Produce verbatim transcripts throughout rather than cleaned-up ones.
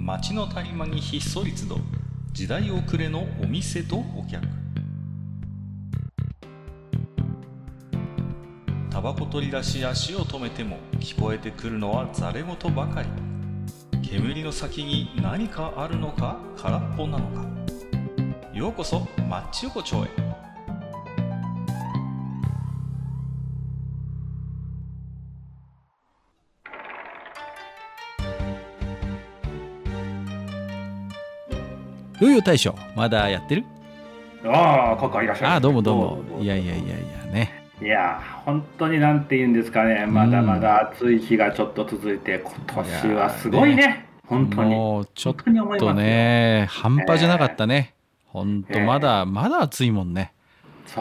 街の谷間にひっそり集う時代遅れのお店とお客。タバコ取り出し足を止めても聞こえてくるのはざれ言ばかり。煙の先に何かあるのか空っぽなのか。ようこそマッチ横丁へ。 よいよ大将、まだやってる？ ああ、カカいらっしゃい。 ああ、どうもどうも。いやいやいやいやね。 いや、本当になんて言うんですかね、まだまだ暑い日がちょっと続いて、今年はすごいね、ね本当に。 もうちょっとね、半端じゃなかったね。本当、まだ、えー、まだ暑いもんね。 そう。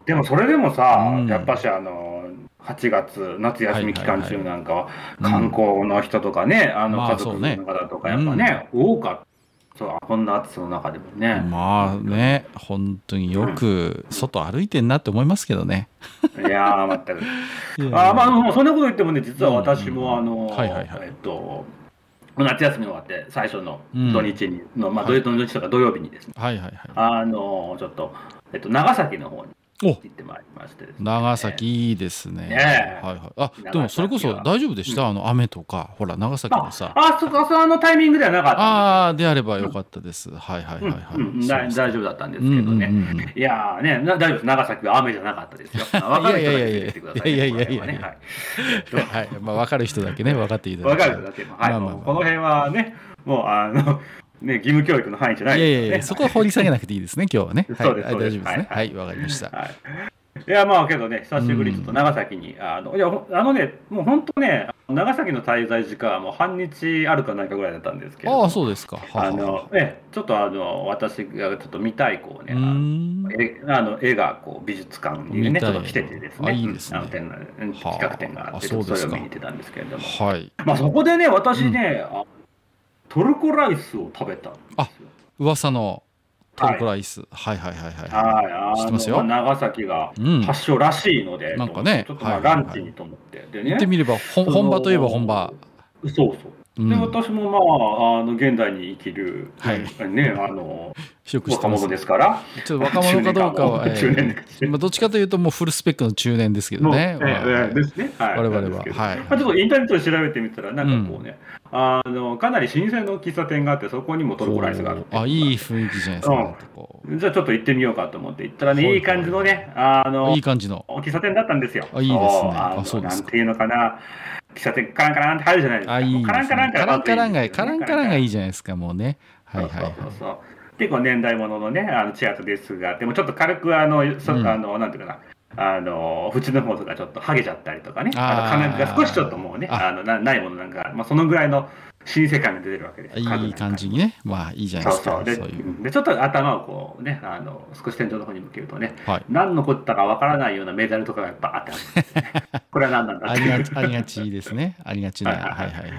でもそれでもさ、うん、やっぱしあの、はちがつ、夏休み期間中なんかは、観光の人とかね、あの家族の方とか、やっぱね、うん、多かった。そうこんな暑さの中でもね。 まあね、本当によく外歩いてんなって思いますけどね。 うん、いやー、全く。あまあ、もうそんなこと言ってもね、実は私も、あの、えっと、夏休み終わって、最初の土日に、うん、のまあ、土日とか土曜日にですね、 はいはいはい、 あの、ちょっと、えっと、長崎の方に。行ってまいりましてですね、 長崎いいですね。 ねはいはい。あ、でもそれこそ大丈夫でした、うん、あの雨とか、ほら長崎のさ。 あ、あそこそのタイミングではなかった。 ああ、であればよかったです。うん、はいはいはいはい。 うんうん、大丈夫だったんですけどね。うんうんうん、いやーね、大丈夫です。長崎は雨じゃなかったですよ。分かる人だけ言ってください、ね。 いやいやいやいやいや。はい、まあ分かる人だけね、分かっていただいて。分かる人だけ。はい。まあまあまあ、この辺はね、もうあの。ね、義務教育の範囲じゃないですからね。 いやいや、そこは掘り下げなくていいですね、今日はね。 そうです、 大丈夫ですね。はい、わかりました。 はいいやまあけどね、久しぶりちょっと長崎に、うん、あのいやあのね、もう本当ね、長崎の滞在時間はもう半日あるかないかぐらいだったんですけど、 ああそうですか。 あのえちょっとあの私がちょっと見たいこうね、あの絵あの絵がこう美術館にねちょっと来ててですね、 いいですね。 あの展企画展があって、それを見に行ってたんですけれども、 はい。 まあそこでね私ね、うん、トルコライスを食べたんですよ。 あ、噂の。トルコライス、はい、はいはいはいはい。知ってますよ。長崎が発祥らしいので、 うん、なんかね、 ちょっとまあランチにと思って、 でね。行ってみれば本場といえば本場。 そうそう。で、うん、私もまああの現代に生きる、はい、ねあの若者ですから。 ちょっと若者かどうかは、中年えー、まあどっちかというともうフルスペックの中年ですけどね。 えー、ですね。はい。 我々は。はい。 まあちょっとインターネットで調べてみたらなんかこうね、うん、あのかなり老舗の喫茶店があってそこにもトルコライスがある。 あ、いい雰囲気じゃないですか。 うん、じゃあちょっと行ってみようかと思って行ったらね、いい感じのね、あのいい感じの喫茶店だったんですよ。 あ、いいですね。あ、そうですか。 なんていうのかな。喫茶店カランカランって入るじゃないですか。 あ、いいですね。カランカランがカランカランがカランカランがいいじゃないですか、もうね。はいはいはい。そうそうそう。 結構年代物のね、あのチェアとデスクがあって、もちょっと軽くあの、そあのなんていうかな、あの縁の方とかちょっと剥げちゃったりとかね、あの金具が少しちょっともうね、あのなないものなんか、まあそのぐらいの老舗感が出てるわけです。 いい感じにね、まあいいじゃないですか。 そうそう。で、そういうでちょっと頭をこうね、あの少し天井の方に向けるとね、はい、何のことかわからないようなメダルとかがバーってあるんですね。これは何なんだっていう。 ありがちですね。ありがちな。はいはいはい。 はいはい。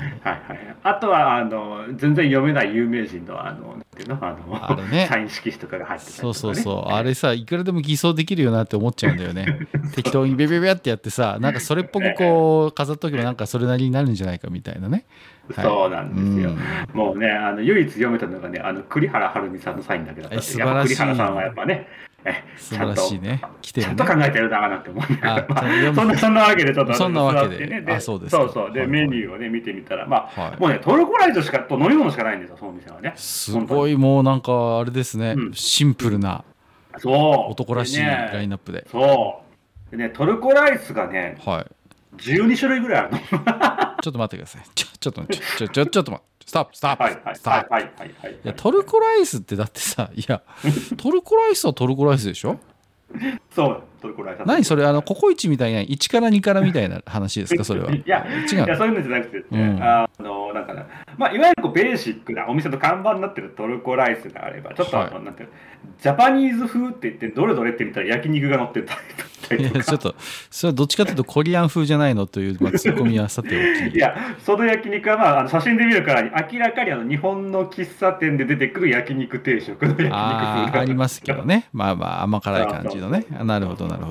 あとはあの全然読めない有名人のあのなんていうのあのあれね、 サイン色紙とかが入ってたりとか、ね。 そうそうそう。あれさ、いくらでも偽装できるよなって思っちゃうんだよね。適当にベベベってやってさ、なんかそれっぽくこう飾っとけばなんかそれなりになるんじゃないかみたいなね。 はい、そうなんですよ。うん、もうね、あの唯一読めたのがね、あの栗原はるみさんのサインだけだったんで、 素晴らしい。 栗原さんはやっぱね、え素晴らしいね。 来てるね。ちゃんと考えてるだなって思うんだけど、まあ、そんなそんなわけでちょっとそんなわけで、 ね、 あ、そうですそうそうで、はいはい、メニューをね見てみたら、まあ、はい、もうねトルコライスしかと飲み物しかないんですよ、その店はね。 すごいもうなんかあれですね、うん、シンプルな、 そう男らしいラインナップで。 そうでね、トルコライスがね、 はい。 じゅうに種類ぐらいあるの。 ちょっと待ってください。ちょちょっとちょちょちょちょっと待って。ストップストップはいはいストップ。 はいはいはい。 いやトルコライスってだってさ、いやトルコライスはトルコライスでしょ。 そうトルコライス。 何それあのココイチみたいないちからにからみたいな話ですかそれは。 いや違う。いやそういうのじゃなくて、ね、うん、あのなんかなまあいわゆるこうベーシックなお店の看板になってるトルコライスがあればちょっと、はい、なんていうジャパニーズ風って言ってどれどれって見たら焼肉が乗ってたりとか。 いやちょっとそれはどっちかというとコリアン風じゃないのという、まあ、ツッコミはさておき。 いやその焼肉は、まあ、あの写真で見るからに明らかにあの日本の喫茶店で出てくる焼肉定食の焼肉風あありますけどね、まあまあ甘辛い感じのね。なるほどなるほど。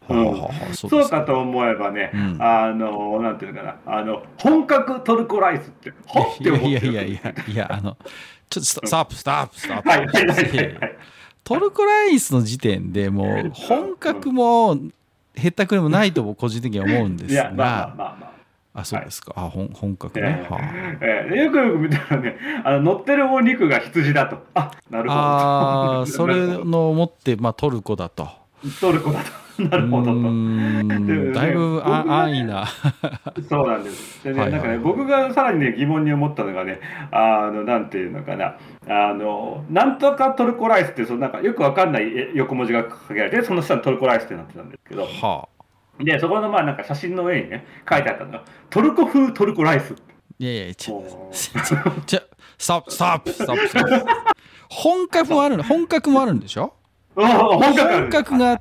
うん、そう, そうかと思えばね、うん、あのなんていうのかな、あの本格トルコライスってほって思ってる。 いやいやいやいやいや、あのちょっとストップストップストップ。 はいはいはいはいはい。 トルコライスの時点でもう本格もへったくれもないと僕個人的には思うんですが。いやまあまあまあまあ。あ、そうですか。はい、あ、本本格ね。 えーはあえー、よくよく見たらね、あの乗ってるお肉が羊だと。あ、なるほど。 ああ、それの思ってまあトルコだと。 トルコだと。なるほどと。 だいぶ安易な。 そうなんです。でね、なんかね、僕がさらにね、疑問に思ったのがね、あの、なんていうのかな、あの、なんとかトルコライスって、そのなんかよくわかんない横文字が書けられて、その下にトルコライスってなってたんですけど、はあ、で、そこのまあなんか写真の上にね、書いてあったのが、トルコ風トルコライス。 いやいや、ちょ、ちょ、ストップ、ストップ、ストップ、ストップ。本格もあるの、本格もあるんでしょ？本格があって、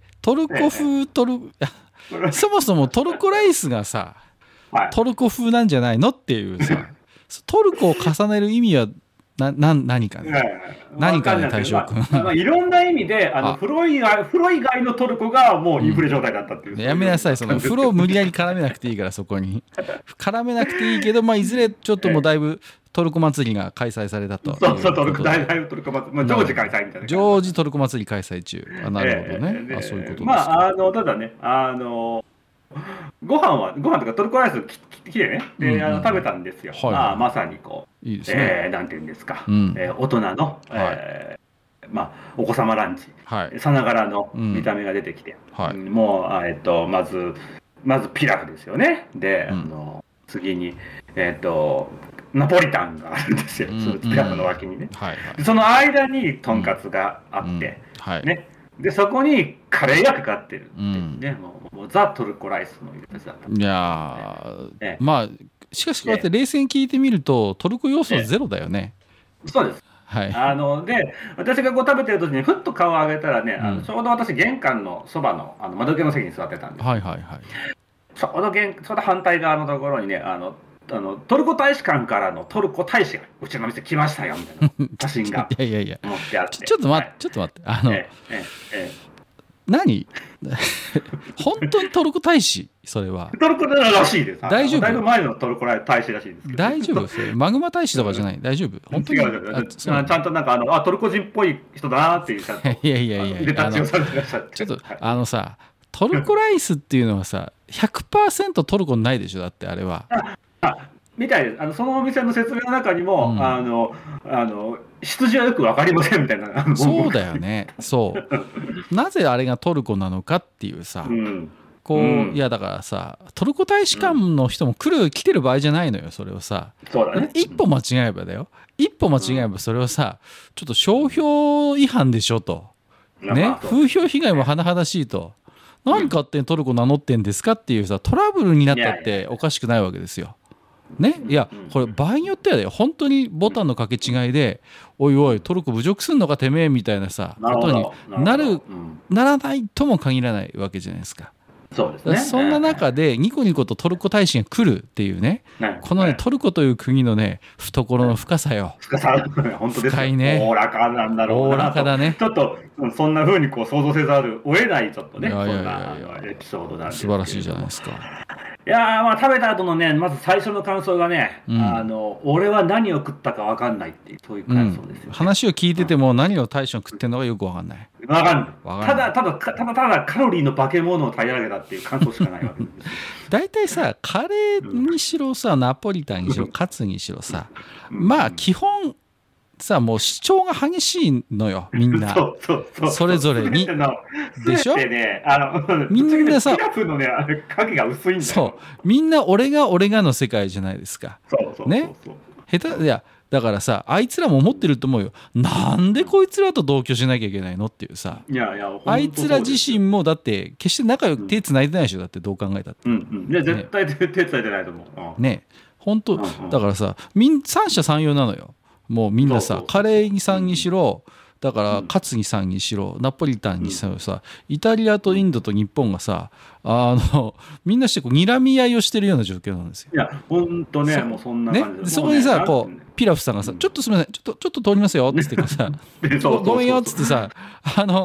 トルコ風トル、そもそもトルコライスがさ、はい、トルコ風なんじゃないのっていうさ、トルコを重ねる意味はなな何かね、何かね、大将君、 まあまあ、いろんなな意味であの風呂以外風呂以外のトルコがもうインフレ状態だったっていう、うん、 やめなさい、その風呂を無理やり絡めなくていいから、そこに絡めなくていいけど、まあ、いずれちょっともうだいぶトルコ祭りが開催されたと。 そうそう、トルコ、大体トルコ祭り、まあ、常時開催みたいな。 常時トルコ祭り開催中。あ、なるほどね。えー、あ、そういうことですか。 まあ、あの、ただね、あの、ご飯は、ご飯とかトルコライスきてね、で、うんうん、あの食べたんですよ。はい、まあ、まさにこう、いいですね。えー、なんていうんですか、うん、えー、大人の、はい、えー、まあ、お子様ランチ、はい、さながらの見た目が出てきて、うん、はい、もう、えっと、まず、まずピラフですよね。で、うん、あの次に、えっと、ナポリタンがあるんですよ、うん、そのピラフの脇にね、うん、はいはい、その間にとんかつがあって、うんうん、はい、ね、でそこにカレーがかかってるっていうね、うん、もうもうザ・トルコライスのやつだった、ね、 いやー、ね、まあしかしこうやって冷静に聞いてみるとトルコ要素ゼロだよね。 そうです、はい、あので私がこう食べてる時にふっと顔を上げたらね、うん、あのちょうど私玄関のそばの、あの窓際の席に座ってたんです、はいはいはい、ちょうど玄ちょうど反対側のところにね、あのあのトルコ大使館からのトルコ大使がうちの店来ましたよみたいな写真がいやいやいや持ってあってちょっと待って、はい、ちょっと待ってあの、ええええ、何本当にトルコ大使それはトルコらしいです。 大丈夫？ だいぶ前のトルコ大使らしいですけど大丈夫？それマグマ大使とかじゃない？大丈夫？本当に違うちゃんとなんかあのあトルコ人っぽい人だなっていうちゃんといやいやいやレタッチをされてらっしゃってちょっと、はい、あのさトルコライスっていうのはさ ひゃくパーセント トルコないでしょだってあれはあみたいです。あのそのお店の説明の中にも、うん、あのあの羊はよく分かりませんみたいな。 そうだよね。そうなぜあれがトルコなのかっていうさ、うん、こう、うん、いやだからさトルコ大使館の人も来る来てる場合じゃないのよそれをさ。 そうだね。 一歩間違えばだよ。一歩間違えばそれをさちょっと商標違反でしょとね、風評被害も甚だしいと。何勝手にトルコ名乗ってんですかっていうさトラブルになったっておかしくないわけですよ。ね、いやこれ場合によってはね本当にボタンの掛け違いでおいおいトルコ侮辱すんのかてめえみたいなさことになるならないとも限らないわけじゃないですか。 そうですね。 そんな中でニコニコとトルコ大使が来るっていうねこのねトルコという国のね懐の深さよ。 深さ本当です。 深いね。 おおらかなんだろうな。 おおらかだね。 ちょっとそんな風にこう想像せざるを得ないちょっとね。いやいやいやいやエピソードなんですけど。 素晴らしいじゃないですか。 いやーまあ食べた後のねまず最初の感想がね、うん、あの俺は何を食ったか分かんないっていうそういう感想ですよ、ね、うん、話を聞いてても何を大将食ってんのかよく分かんない。 分かんない。ただただただただカロリーの化け物を平らげたっていう感想しかないわけです。 大体さカレーにしろさナポリタンにしろカツにしろさ、うん、まあ基本さもう主張が激しいのよみんなそうそうそうそれぞれにでしょ、 ね、あのみんなさピラフのねあれ影が薄いんだよ。 そうみんな俺が俺がの世界じゃないですか。 そうそうね下手いやだからさあいつらも思ってると思うよ。なんでこいつらと同居しなきゃいけないのっていうさいやいやあいつら自身もだって決して仲良く手つないでないでしょだってどう考えたって、 うんうん、いや絶対手つないでないと思うね。本当、うんうん、だからさみん三者三様なのよ。もうみんなさカレーにさんにしろだからカツにさんにしろナポリタンにしろさイタリアとインドと日本がさあのみんなしてこう睨み合いをしてるような状況なんですよ。 いや本当ねもうそんな感じで、 ね、そこにさこうピラフさんがさちょっとすみませんちょっとちょっと通りますよっつってさごめんよっつってさあの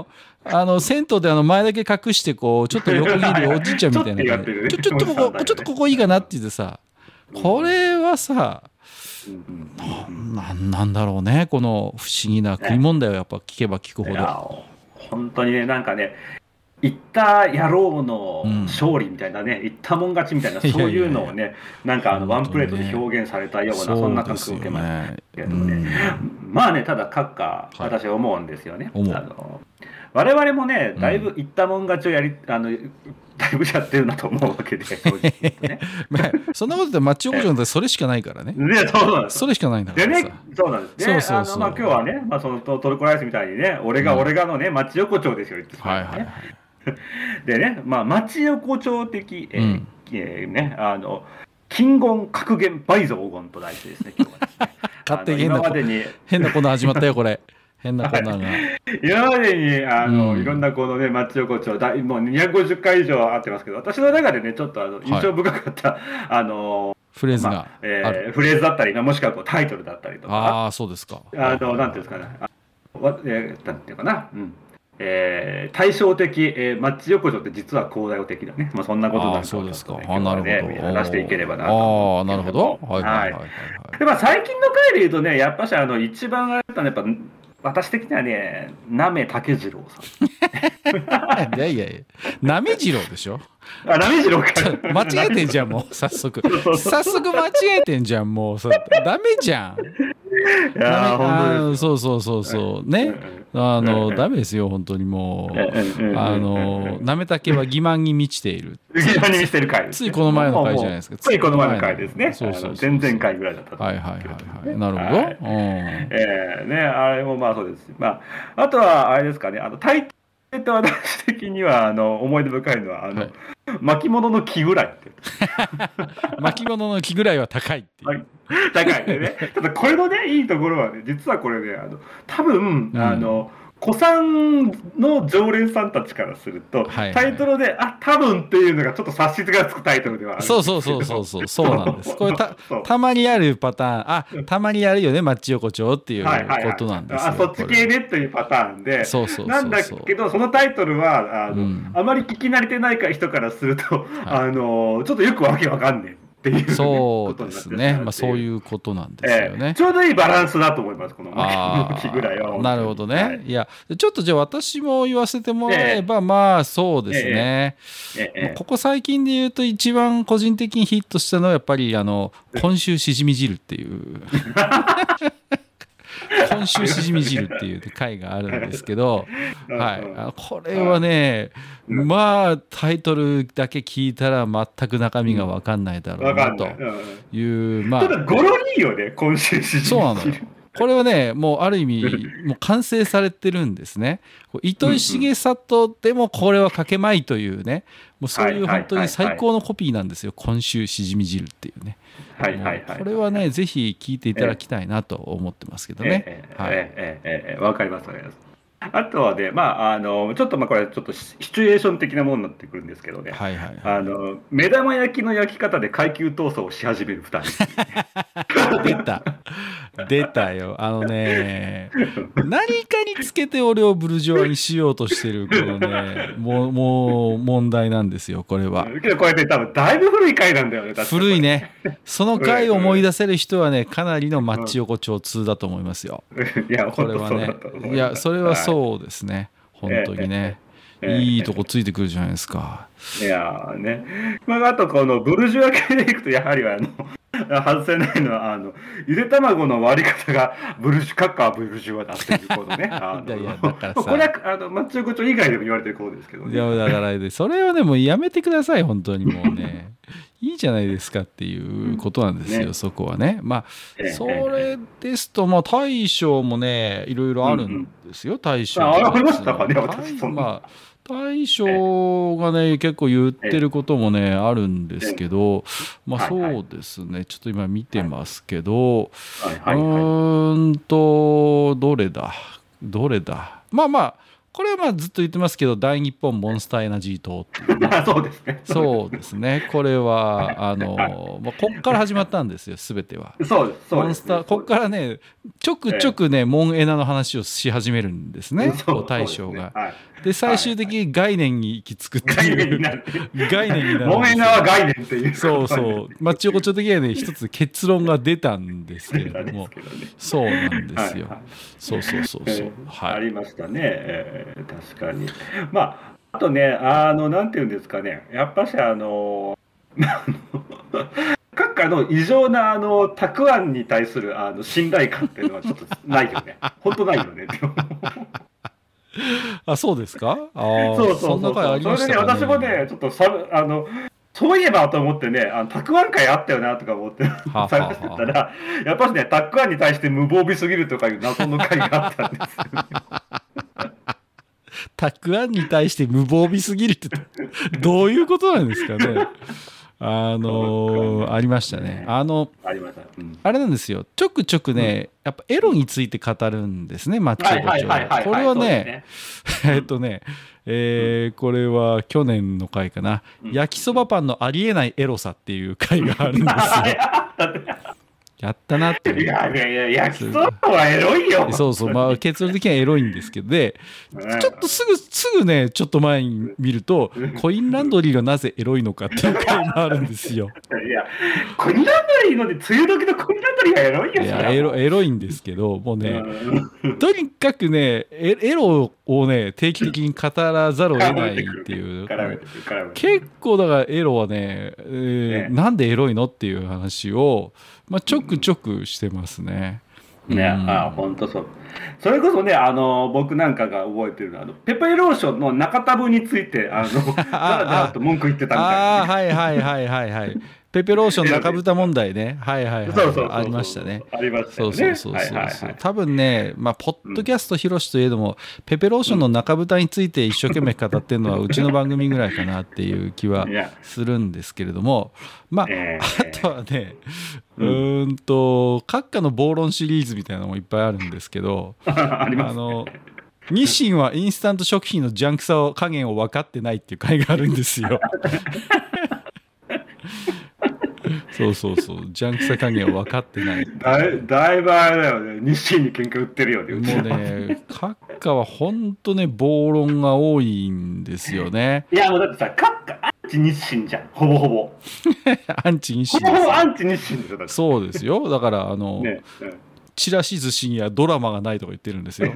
あの銭湯であの前だけ隠してこうちょっと横切るおじいちゃんみたいな感じでちょちょっとここちょっとここいいかなって言ってさ、これはさ、な, なんだろうね、この不思議な食い物だよ、やっぱ聞けば聞くほど。 本当にね、なんかね、言った野郎の勝利みたいなね、うん、言ったもん勝ちみたいな、そういうのをね、いやいやいや、なんかあのワンプレートで表現されたような、そ, ね、そんな感覚を受けましたけどね。うん、まあね、ただ閣下、私は思うんですよね。はい、あの我々もね、だいぶ言ったもん勝ちをやり、うん、あのだいぶやってるなと思うわけで、正直言うとね。 まあ、そんなことでマッチ横丁ってそれしかないからね。 ね、そうなんです。 それしかないんだからさ。でね、そうなんです。で、そうそうそう、あのまあ、今日はね、まあ、そのトルコライスみたいにね、俺が俺がのね、うん、マッチ横丁ですよ、言ってしまうね。はいはいはい。でね、まあ、マッチ横丁的、えーうんえー、ね、あの、金言格言倍増黄金と題してですね、今日はですね。 勝手に変なコ変なコーナー始まったよ、これ。変なコーナーが。 今までにあの、うん、いろんなこのね、マッチ横丁、だもうにひゃくごじゅっかい以上あってますけど、私の中でね、ちょっとあの印象深かった、はい、あのフレーズが、 まあえー、フレーズだったり、もしくはこうタイトルだったりとか。 ああ、そうですか。 あの、なんていうんですかね。あえー、なんていうかな。うんえー、対照的、えー、マッチ横丁って実は広大的だね。まあ、そんなことなんかを、ね、 そうですか。あ、なるほど。 話していければなと。 ああ、なるほど。はいはいはいはい、はい。 で、まあ、最近の回で言うとね、やっぱしあの一番あれだったのはやっぱ私的にはね、なめたけじろうさん。いやいやいや、なめじろうでしょ。 あ、なめじろうか。 間違えてんじゃん、もう、早速。早速間違えてんじゃん、もう。ダメじゃん。 いや本当そうそうそうそうね、あのダメですよ本当にもう、あのなめたけは欺瞞に満ちている。 欺瞞に満ちている回です、 ね、ついこの前の回じゃないですか。 ついこの前の回ですね。そうそうそうそう、前々回ぐらいだったと思うんですけど。はいはいはいはい。なるほど。はい、 えー、ねあれもまあそうです。まああとはあれですかね、あの大抵と私的にはあの思い出深いのはあの、はい、巻物の木ぐらいって。 巻物の木ぐらいは高いっていう。はい、 高いでね。ただこれのねいいところはね、実はこれね、あの多分、うん、あの古参の常連さんたちからすると、はいはい、タイトルであ多分っていうのがちょっと察しがつくタイトルではあるんですけど。 そうそうそうそうそうそうなんです。これ た, たまにあるパターン、あたまにやるよねマッチ横丁っていうことなんですよ。 あそっち系ねっていうパターンで、そうそうそうそうなんだけどそのタイトルはあの、うん、あまり聞き慣れてない人からすると、はい、あのちょっとよくわけわかんねえ。っていうね、 そうですね、まあ、そういうことなんですよね、 えー、ちょうどいいバランスだと思いますこの巻の木ぐらいは。 なるほどね、はい、いやちょっとじゃあ私も言わせてもらえば、えー、まあそうですね、えーえー、ここ最近で言うと一番個人的にヒットしたのはやっぱりあの今週しじみ汁っていう今週しじみ汁っていう回があるんですけど、はい、これはね、まあタイトルだけ聞いたら全く中身が分かんないだろうなという、まあただ語呂いいよね今週しじみ汁。 そうなのよ。これはねもうある意味もう完成されてるんですね。糸井重里でもこれはかけまいというね、もうそういう本当に最高のコピーなんですよ、今週しじみ汁っていうね。 はいはいはい、 これはねぜひ聞いていただきたいなと思ってますけどね。 えー、はい、えー、えーえー、わかりますわかります。あとはね、まあ、あのちょっとまあこれちょっとシチュエーション的なものになってくるんですけどね、 はいはいはい、 あの目玉焼きの焼き方で階級闘争をし始めるふたり。 出た出たよ。あのね何かにつけて俺をブルジョワにしようとしてるこのねもう、もう問題なんですよこれは。 けどこれね多分だいぶ古い回なんだよね。 古いね。その回を思い出せる人はねかなりのマッチ横丁通だと思いますよ。 いやこれはねいやそれはそうですね、はい、本当にね、えーえー、いいとこついてくるじゃないですか。 いやーね、まあ、あとこのブルジョワ系でいくとやはりあの外せないのはあのゆで卵の割り方がブルジュカッカーブルジュワだっていうこのねあのいやいやだからさこれはあのマッチ横丁以外でも言われてることですけどね。 いやだからそれはねもうやめてください本当にもうねいいじゃないですかっていうことなんですよ、ね、そこはね。まあ、ええ、それですと、まあ、大将もねいろいろあるんですよ、うんうん、大将。 あありましたかね私そんな、 まあ大将がね結構言ってることもねあるんですけど、まあそうですねちょっと今見てますけど、うーんとどれだどれだまあまあこれはまあずっと言ってますけど、大日本モンスターエナジー党っていう、ね、 そうですね。 そうですね。これは、あの、まあ、こっから始まったんですよ、すべては。 そうです。 モンスター、こっからね、ちょくちょくね、モンエナの話をし始めるんですね、大将が。で、最終的に概念に行き着くっていう。概念になる。概念になる。 モンエナは概念っていう。 そうそう。まあ、ちょこちょ的にはね、一つ結論が出たんですけれども、そうなんですよ。そうそうそうそう。 はい。ありましたね。えー、確かに。まあ、あとね、あの、なんていうんですかね、やっぱし、あの、閣下の異常な、あの、たくあんに対する、あの、信頼感っていうのはちょっとないよね。本当ないよね。 あ、そうですか。ああ、 そうそうそう。そんな回ありましたかね。それでね、私もね、ちょっとさ、あの、そういえばと思ってね、あのたくあん会あったよなとか思って探してたら、やっぱりね、たくあんに対して無防備すぎるとかいう謎の会があったんですよ、ね。 たくあんに対して無防備すぎるってどういうことなんですかね。あのー、ありましたね。あの、 ありました。うん、 あれなんですよ。ちょくちょくね、やっぱエロについて語るんですね、マッチョコチョ。これはね、えっとね、えー、これは去年の回かな、うん、焼きそばパンのありえないエロさっていう回があるんですよ。やったなって。 いやいやいや、焼きそばはエロいよ。 そうそう、まあ結論的にはエロいんですけど、で、ちょっとすぐ、すぐね、ちょっと前に見ると、コインランドリーがなぜエロいのかっていう回もあるんですよ。 いや、コインランドリーので、梅雨時のコインランドリーがエロいよ。 いや、エロ、エロいんですけど、もうね、とにかくね、エロをね、定期的に語らざるを得ないっていう。結構だからエロはね、えー、なんでエロいのっていう話を、まあ、ちょくちょくしてますね。 ね、うん、あ、本当そう。それこそね、あの僕なんかが覚えてるのは、あのペペローションの中タブについて、あの、だらだらと文句言ってたみたいな、ね。 ああ、はいはいはいはいはい。ペペローション中豚問題ね。はいはいはい。 そうそうそうそう、 ありましたね。 ありましたね。 そうそうそうそう、はいはいはい。多分ね、まあ、ポッドキャスト広しといえども、うん、ペペローションの中豚について一生懸命語ってるのはうちの番組ぐらいかなっていう気はするんですけれども、まあ、えー、あとはね、うーんと、閣下の暴論シリーズみたいなのもいっぱいあるんですけど、 ありますね。 あの、日清はインスタント食品のジャンクさを加減を分かってないっていう回があるんですよ。そうそうそう、ジャンクさ加減を分かってない。 だい、だいぶあれだよね、日清に喧嘩売ってるよね。 もうね、閣下は本当ね、暴論が多いんですよね。 いや、もうだってさ、閣下アンチ日清じゃん、ほぼほぼ。 アンチ日清です。ほぼほぼアンチ日清ですよ。 そうですよ。だからあの、ね、うん、ちらし寿司にはドラマがないとか言ってるんですよ。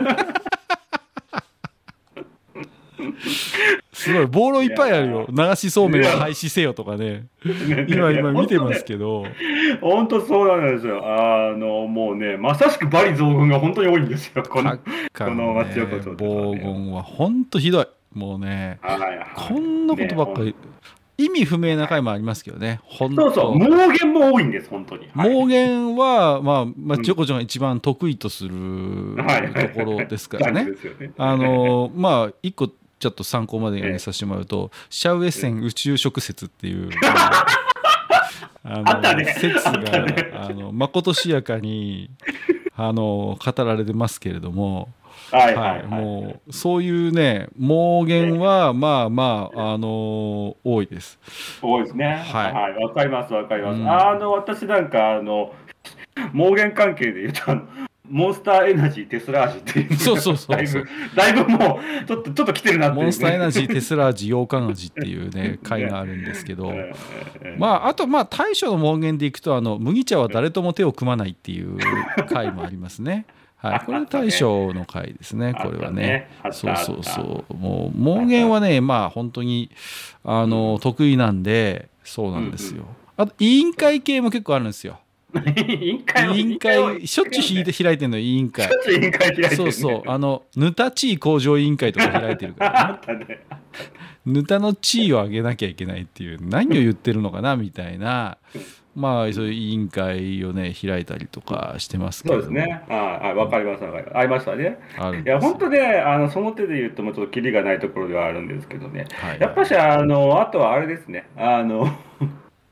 すごい暴論いっぱいあるよ。流しそうめんを廃止せよとかね。今今見てますけど。 本当そうなんですよ。あのもうね、まさしく罵詈雑言が本当に多いんですよ。この、ね、この町横丁、ね。 暴言は本当ひどい。もうね、はいはい、こんなことばっかり、ね、意味不明な回もありますけどね。本当そうそう、妄言も多いんです本当に。 はい、妄言はまあまあちょこちょこ一番得意とするところですからね。あのまあ一個ちょっと参考までにさせてもらうと、ええ、シャウエッセン宇宙食説っていうあのあ、ね、 説があ、ね、のまことしやかにあの語られてますけれども、 はいはいはい、 もうそういうね妄言はまあまああの多いです。 多いですね。はい、はい、わかりますわかります。うん、あの私なんかあの妄言関係で言うとあの。モンスターエナジーテスラ味っていう、 そうそうそうそう、 だいぶ、だいぶもうちょっとちょっと来てるなっていう、ね、 モンスターエナジーテスラ味羊羹味っていうね回があるんですけど、まああとまあ大将の妄言でいくとあの麦茶は誰とも手を組まないっていう回もありますね。はい、これ大将の回ですね。これはね。そうそうそう。もう妄言はねまあ本当にあの得意なんでそうなんですよ。あと委員会系も結構あるんですよ。 委員会委員会しょっちゅう開いてるの委員会。 しょっちゅう委員会開いてる、ね。 そうそうあのヌタ地位向上委員会とか開いてるから、ね。ヌタの地位を上げなきゃいけないっていう何を言ってるのかなみたいな、まあそういう委員会をね開いたりとかしてますけど。 そうですね。ああ、わかりますわかります。ありましたね。いや本当ねあのその手で言うともうちょっとキリがないところではあるんですけどね。はい、やっぱしあのあとはあれですねあの。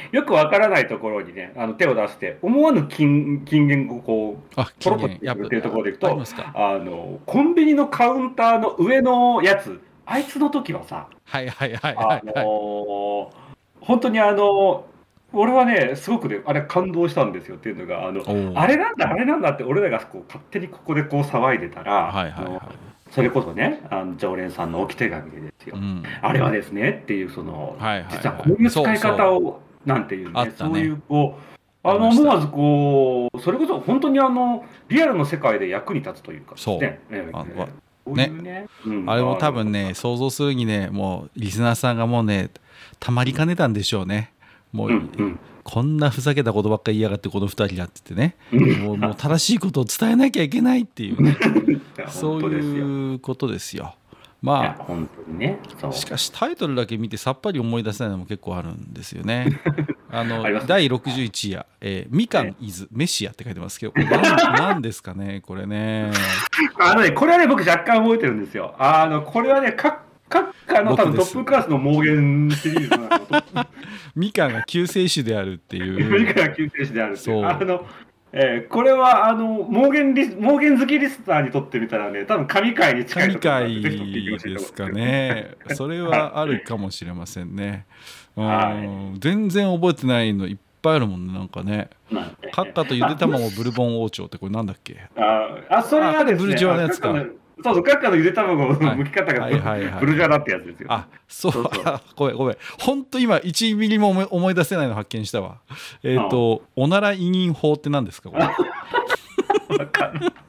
よくわからないところにね、あの手を出して、思わぬ金金言をこう、 あ、 ポロッと金言言ってるところでいくと、 ありますか。 あの、コンビニのカウンターの上のやつ、あいつの時はさ、 はいはいはいあはいはい。 のー本当にあの、俺はね、すごくね、あれ感動したんですよっていうのが、あの、 おーあれなんだ、あれなんだって俺らがこう勝手にここでこう騒いでたら、 はいはいはいあのそれこそね、あの常連さんの置き手紙でですよ。 うん。 あれはですねっていうその、 はいはいはい実はこういう使い方をなんていうね、 あったねそういうこうあのありました思わずこうそれこそ本当にあのリアルの世界で役に立つというかですそうね。ええあええそういうねうんあれも多分ね、想像するにね、もうリスナーさんがもうね、たまりかねたんでしょうね。もう、 うんうんこんなふざけたことばっかり言いやがってこの二人だって言ってね、 うんもうもう正しいことを伝えなきゃいけないっていうね、 いやそう本当ですよいうことですよ。 いやまあ本当にねそうしかしタイトルだけ見てさっぱり思い出せないのも結構あるんですよね。あのありますねだいろくじゅういち夜、えーみかん is メシアって書いてますけど、これ何何ですかねこれね。 あのねこれはね僕若干覚えてるんですよ。あのこれはね各各家の多分僕ですトップクラスの妄言シリーズのトップみかんが救世主であるっていアメリう。 カが救世主であるっていうそうあの、えーこれはあの妄言リス妄言好きリスナーにとってみたらね多分神回に近い神ところがあっ回てぜひとも聞いてほしいと思うんですかけどね。それはあるかもしれませんね。うん、 は全然覚えてないのいっぱいあるもんね、なんかね。 まあねカッカとゆで卵ブルボン王朝ってこれなんだっけ。 ああそれがですねあブルジョワのやつかあそうそうカッカのゆで卵のはい剥き方がはいはいはいブルジョワだってやつですよ。 あ、そう、 そうそうあごめんごめん。ほんと今いちミリも思い思い出せないの発見したわ。えっ、と、おなら委任法って何ですかこれ。 わかんない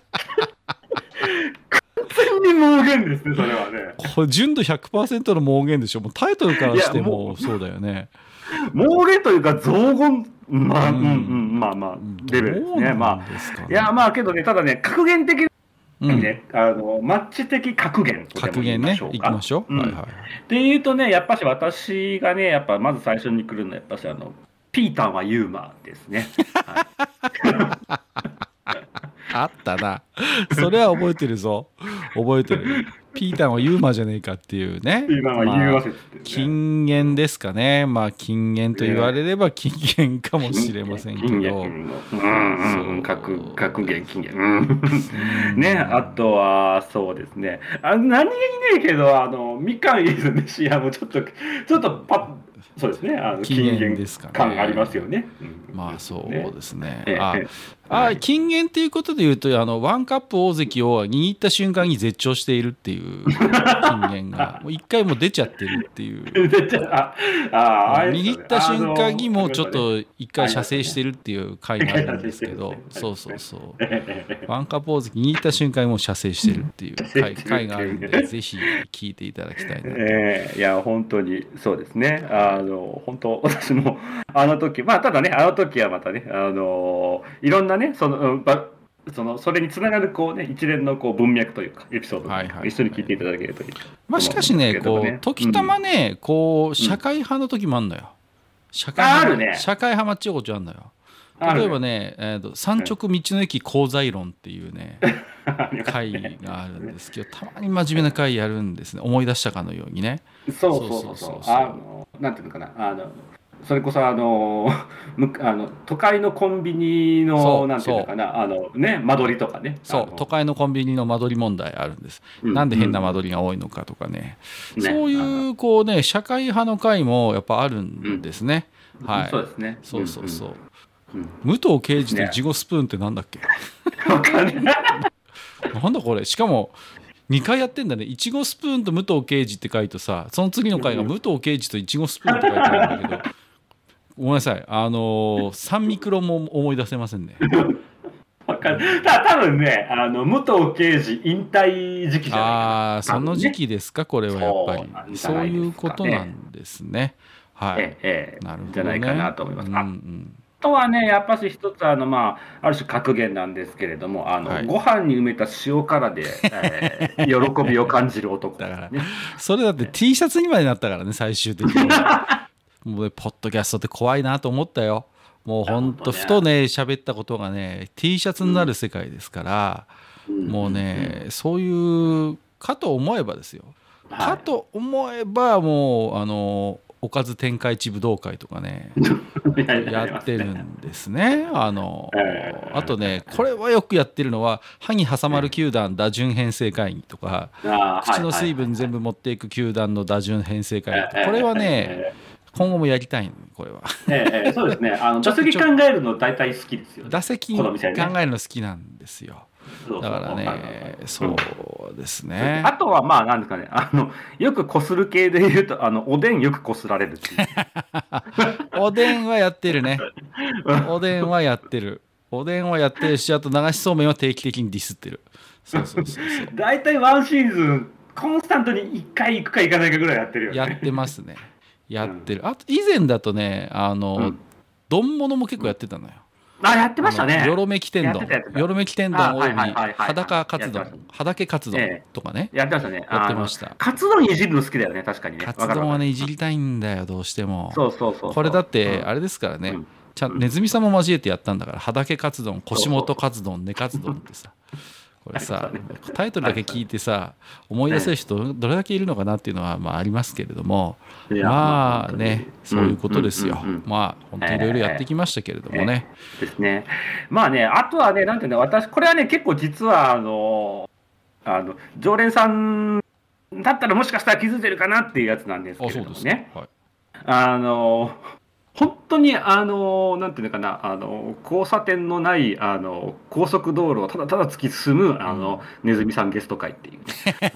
完全に妄言ですねそれはね。 これ純度 ひゃくパーセント の妄言でしょ。もうタイトルからしていやももそうだよね。 妄言というか雑言まあううんんうんまあまあレベルですどうなんねまですかねあいやまあけどねただね格言的うんね、あのマッチ的格言とでも格言ね言いましょうか。 いきましょう、 うんはいはい。 っていうとね、やっぱし私がね、やっぱまず最初に来るのは、やっぱしあの、ピーターはユーマーですね。はいあったな。それは覚えてるぞ。覚えてる。ピーターはユーマじゃねえかっていうね。 ピーターはユーマ説っていうね金言ですかね。まあ金言と言われれば金言かもしれませんけど。 金言うんうんうん、格格言、金言。うんうんね、あとは、そうですね。あ何気にねえけど、あの、みかんイズメシアもちょっと、ちょっとパッ、そうですね、あの金金言言ですかね感ありますよね。うんまあそうですね。 ええあええあはい金言っていうことで言うとあのワンカップ大関を握った瞬間に絶頂しているっていう金言がもう一回もう出ちゃってるっていう。 でじゃあ、あああれですよね握った瞬間にもうちょっあのと一回射精してるっていう回があるんですけど、 はいそうそうそう。 ええワンカップ大関握った瞬間にもう射精してるっていう回回があるんで、ぜひ聞いていただきたいな。 ええいや本当にそうですね。あの本当私もあの時まあただねあの時はまたねあのいろんなねそのうんばそのそれにつながるこうね一連のこう文脈というかエピソードをはいはいはい一緒に聞いていただけるといい。 まあしかしね、こう時たまね、こう社会派の時もあるのよ。社会派あるね社会派マッチ横丁あるのよ。 あるね例えばね、えーと三直道の駅功罪論っていうね会があるんですけど、たまに真面目な会やるんですね。思い出したかのようにね。 そうそうそうそうそうそそううそうあのなんていうのかなあのそれこそあのむあの都会のコンビニそうのなんていうのかなあのね間取りとかねそうあの都会のコンビニの間取り問題あるんです、 うんなんで変な間取りが多いのかとかね、 ねそういうこうね社会派の会もやっぱあるんですね、はいそうですねそうそうそう、 うんうん武藤敬司といちごスプーンってなんだっけ、 わかんないなんだこれしかもにかいやってんだね。いちごスプーンと武藤敬司って書いてさ、その次の回が武藤敬司といちごスプーンって書いてあるんだけどごめんなさい、あのー、サンミクロも思い出せませんね。 わかんないた多分ねあの武藤敬司引退時期じゃないかなああその時期ですかこれはやっぱそうなんりそうじゃないですかねいうことなんですね。はい、 ええええなるほどね。 じゃないかなと思います。 うんあうんあとはね、やっぱし一つあの、まあ、ある種格言なんですけれども、あのはいご飯に埋めた塩辛で、えー喜びを感じる男、 だからね。 それだって T シャツにまでなったからね最終的にもうねポッドキャストって怖いなと思ったよ。もうほんとふとね喋ったことがね T シャツになる世界ですから、もうねそういうかと思えばですよ、 はいかと思えばもうあのおかず天下一武道会とかねやってるんですね。あの、えー、あとねこれはよくやってるのは歯に挟まる球団打順編成会議とか、えー、口の水分全部持っていく球団の打順編成会議とか、これはね、えー、今後もやりたいのこれは、 えー、そうですね。あの打席考えるの大体好きですよ、ね、 打席考えるの好きなんですよ。だからね、そうですね。 あとはまあなんですかね、あのよくこする系で言うと、あのおでんよくこすられるっていうおでんはやってるね。おでんはやってる。おでんはやってるし、あと流しそうめんは定期的にディスってる。そうそうそうそう。 大体ワンシーズンコンスタントにいっかい行くか行かないかぐらいやってるよね。 やってますね。やってる。あと以前だとね、あの、うん、丼物も結構やってたのよ。 あ、やってましたね。 よろめき天丼、よろめき天丼および裸カツ丼、裸カツ丼とかね。 やってましたね。 やってました。 カツ丼いじるの好きだよね、確かにね。 カツ丼はね、いじりたいんだよ、どうしても。 そうそうそう。 これだって、あれですからね、ちゃんネズミさんも交えてやったんだから、裸カツ丼、腰元カツ丼、根カツ丼ってさ。これさ、タイトルだけ聞いてさ、思い出せる人どれだけいるのかなっていうのはまあありますけれども、まあね、そういうことですよ。まあ本当にいろいろやってきましたけれどもね。 ですね。まあね、あとはね、なんていうの、私これはね結構実はあのあの常連さんだったらもしかしたら気づいてるかなっていうやつなんですけれどもね。あの本当にあのなんていうのかな、あの交差点のないあの高速道路をただただ突き進むあの、うん、ネズミさんゲスト会っていう、ね、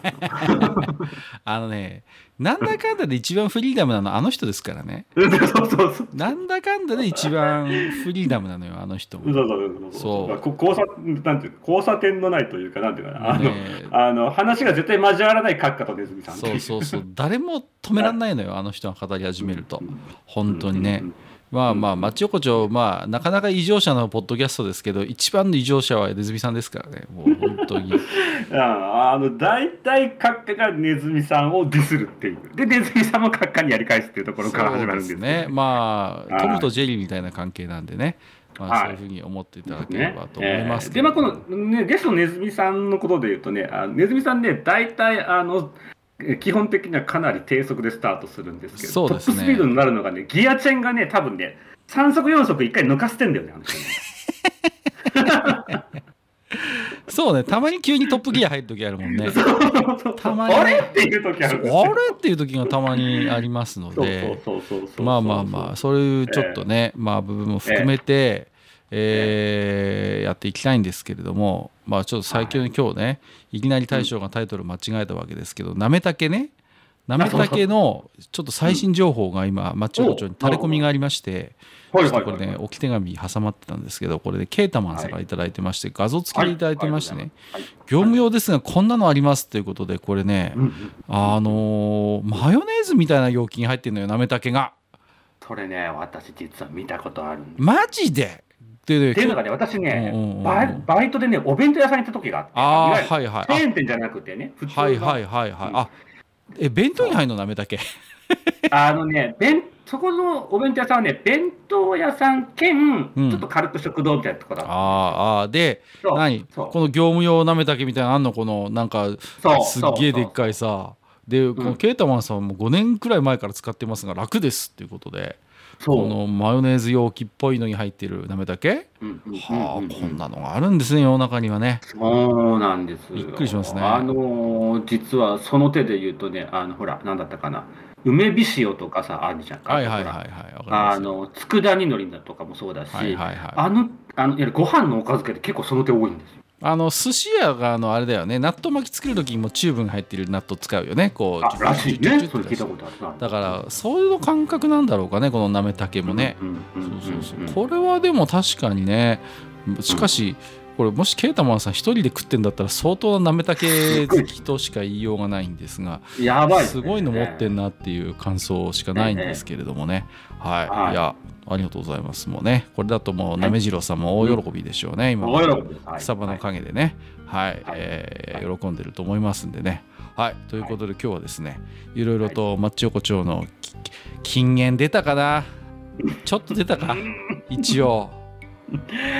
あのね、なんだかんだで一番フリーダムなのあの人ですからね。 そうそうそう。 なんだかんだで一番フリーダムなのよあの人も。 そうそうそうそう。交差なんていう交差点のないというかなんていうかな、あの、ね、あの話が絶対交わらない閣下とネズミさん。 そうそうそう。誰も止められないのよあの人が語り始めると、本当にね。まあまあマッチ横丁、まあなかなか異常者のポッドキャストですけど、一番の異常者はネズミさんですからね。もう本当にああの大体閣下がネズミさんをディスるっていう、でネズミさんも閣下にやり返すっていうところから始まるんですね。 まあトムとジェリーみたいな関係なんでね、まあ、そういうふうに思っていただければと思いますけど、 ね。でまあこの、ね、ゲストのネズミさんのことで言うとね、あネズミさんね大体あの基本的にはかなり低速でスタートするんですけど、そうですね、トップスピードになるのがね、ギアチェンがね、多分ね、さん速よん速いっかい抜かしてんだよね、あの人ね。 そうね、たまに急にトップギア入る時あるもんね。 たまにあれっていう時あるんですよ。 あれっていう時がたまにありますので、まあまあまあ、そういうちょっとね、えー、まあ部分も含めて、えーえー、やっていきたいんですけれども、まあちょっと最近今日ね、いきなり大将がタイトル間違えたわけですけど、なめたけね、なめたけのちょっと最新情報が今、マッチ横丁に垂れ込みがありまして、ちょっとこれね、置き手紙挟まってたんですけど、これでケータマンさんからいただいてまして、画像付きでいただいてましてね、業務用ですがこんなのありますということで、これね、あのマヨネーズみたいな容器に入ってるのよ、なめたけが。 それね、私実は見たことあるんです。 マジででね、っていうのがね、私ね、うんうんうん、バ, イバイトでね、お弁当屋さんに行った時があって、 あ、はいはい、 チェーン店じゃなくてね、 普通の、はいはいはいはい、あ、え、弁当に入るのなめたけ。 あのね、弁そこのお弁当屋さんはね、弁当屋さん兼、うん、ちょっと軽く食堂みたいなところだった。 ああ、で、何この業務用なめたけみたいなのあんの、このなんかすっげえでっかいさ。で、このケータマンさんもごねんくらい前から使ってますが楽ですっていうことで、このマヨネーズ容器っぽいのに入ってるなめたけ、はあ、こんなのがあるんですね、世の中にはね。 そうなんですよ。 びっくりしますね。 あの実はその手で言うとね、あのほら何だったかな、梅びしおとかさあるじゃんか。 はいはいはいはい。 あの佃煮のりだとかもそうだし、はいはいはい、あのあのいやご飯のおかず系って結構その手多いんですよ。 あの寿司屋があのあれだよね、納豆巻き作る時にもチューブに入ってる納豆使うよね、こう。 あ、らしいね。それ聞いたことあるな。 だからそういう感覚なんだろうかね、このなめたけもね。そうそうそう。これはでも確かにね。しかしこれもしケータマンさん一人で食ってんだったら相当ななめたけ好きとしか言いようがないんですが、 やばいすごいの持ってんなっていう感想しかないんですけれどもね。はい。いや。ありがとうございます。もうね、これだともうなめじろうさんも大喜びでしょうね、今草場の陰でね、はい、えー、喜んでると思いますんでね。はい、ということで今日はですね、いろいろとマッチ横丁の金言出たかな、ちょっと出たか一応。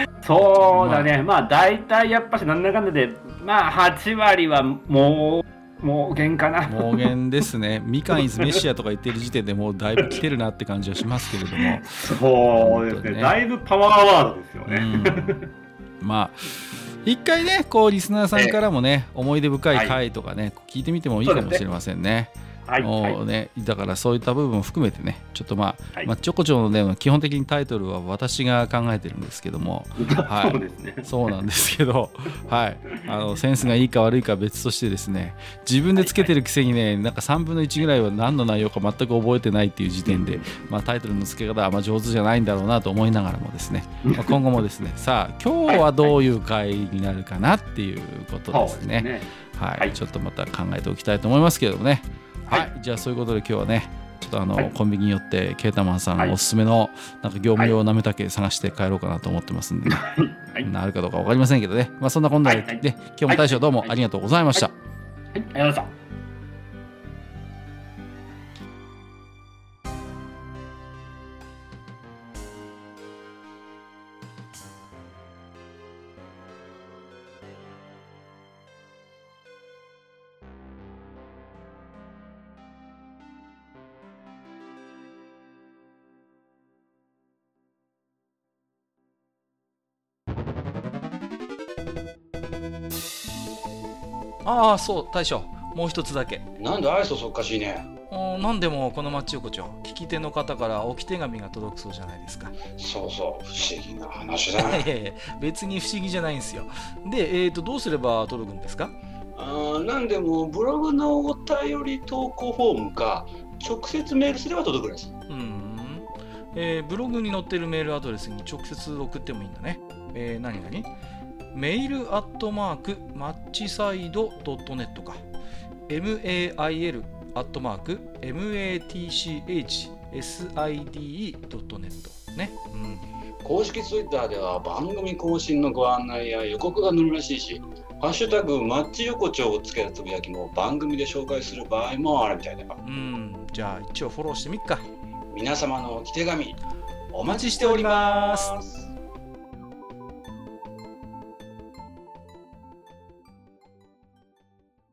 そうだね、まあ大体やっぱしなんだかんだでまあはち割はもうもう限かな。 もう限ですね。みかんイズメシアとか言ってる時点でもうだいぶ来てるなって感じはしますけれども。 そうですね。ねだいぶパワーワードですよね。 うん、まあ一回ねこうリスナーさんからもね、えー、思い出深い回とかね、はい、聞いてみてもいいかもしれませんね。はいもうね、だからそういった部分を含めてねちょっとまあ、はいまあ、チョコチョのね基本的にタイトルは私が考えてるんですけどもはい、そうですね、そうなんですけど、はい、あのセンスがいいか悪いかは別としてですね自分でつけてるくせにね、はいはい、なんかさんぶんのいちぐらいは何の内容か全く覚えてないっていう時点で、うんまあ、タイトルの付け方はあんま上手じゃないんだろうなと思いながらもですね、まあ、今後もですねさあ今日はどういう回になるかなっていうことですね、はいはいはいはい、ちょっとまた考えておきたいと思いますけどもねはい、はい、じゃあそういうことで今日はねちょっとあの、はい、コンビニによってケータマンさんおすすめのなんか業務用なめたけ探して帰ろうかなと思ってますんで、はい、なるかどうか分かりませんけどねまあそんなこんなで、はいはい、今日も大将どうもありがとうございました。 はい、はいはい、ありがとうございました。 ああそう大将もう一つだけ。 なんで愛想そっかしいね。 なんでもこの町横丁聞き手の方から置き手紙が届くそうじゃないですか。 そうそう不思議な話だね。 いやいや別に不思議じゃないんですよ。で、えーとどうすれば届くんですか。 あなんでもブログのお便り投稿フォームか直接メールすれば届くんです。 うん、えー、ブログに載ってるメールアドレスに直接送ってもいいんだね。えー、何々メールアットマークマッチサイドドットネットか mail アットマーク matchside ドットネットね、うん、 公式ツイッターでは番組更新のご案内や予告が載るらしいしハッシュタグマッチ横丁をつけたつぶやきも番組で紹介する場合もあるみたいだよ。 うんじゃあ一応フォローしてみっか。 皆様のお手紙お待ちしております。